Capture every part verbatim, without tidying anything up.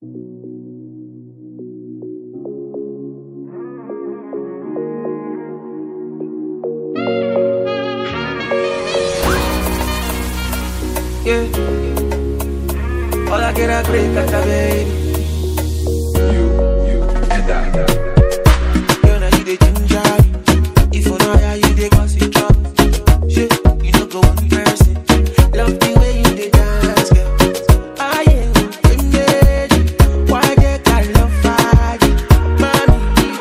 Yeah. All I get a great cat, baby. You, you, and I. You know you the ginger. If you know how you the gossip drop. Shit, you know go one person. Love the way you the dance, girl. I am in why they call love fight? Mommy,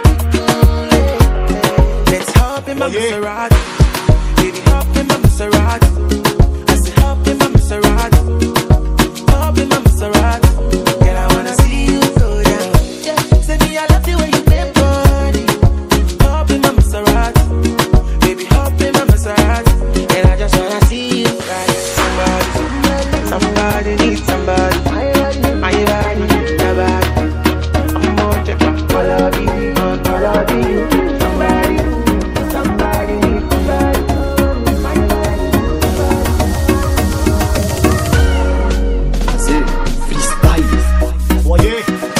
let's hop in my Maserati. Baby, hop in my Maserati. I say hop in my Maserati. Hop in my Maserati. Girl, I wanna see you go down. Yeah, say me I love the way you play body. Hop in my Maserati. Baby, hop in my Maserati. And I just wanna see you ride. Somebody, somebody needs somebody. My body, your body. I'm more check out all of you, all of you. Somebody, somebody needs somebody. My body, C'est freestyle. Voyez.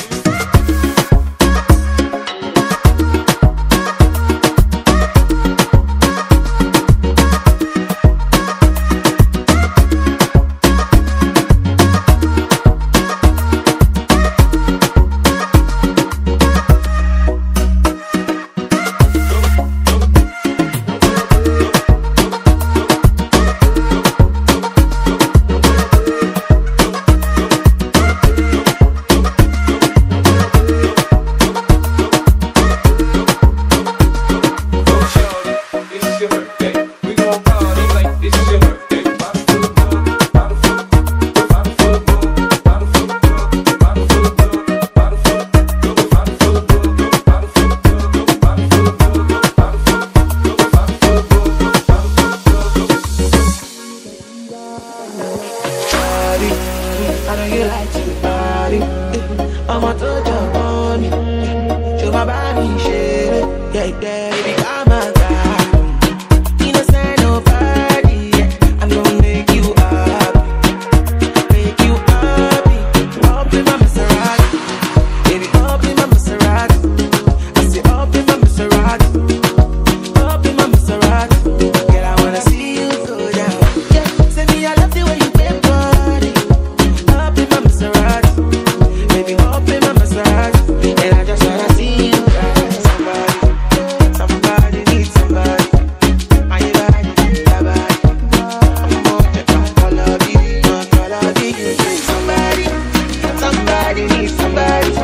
It's your birthday. We gon' party like this is your birthday. Bottle full of bug, bottle full of bug, bottle full of bug, bottle full of bug, bottle full of bug, bottle full of bug, bottle full of bug, bottle full of bug, bottle full of bug, bottle full of bug, bottle body. I know you like to body. I'ma touch your body. Show my body, shake it. Yeah, yeah, baby, I'm a guy. Innocent nobody. I'm gonna make you happy. Make you happy. Up in my Maserati. Baby, up in my Maserati. I say up in my Maserati. Up in my Maserati. Girl, I wanna see you go down. Yeah, say me I love the way you play body. Up in my Maserati. Baby, up in my Maserati. And I just wanna see you ride. Somebody, somebody needs somebody. My body, your body. I'm more check out all of you, all of you. Somebody, somebody needs somebody.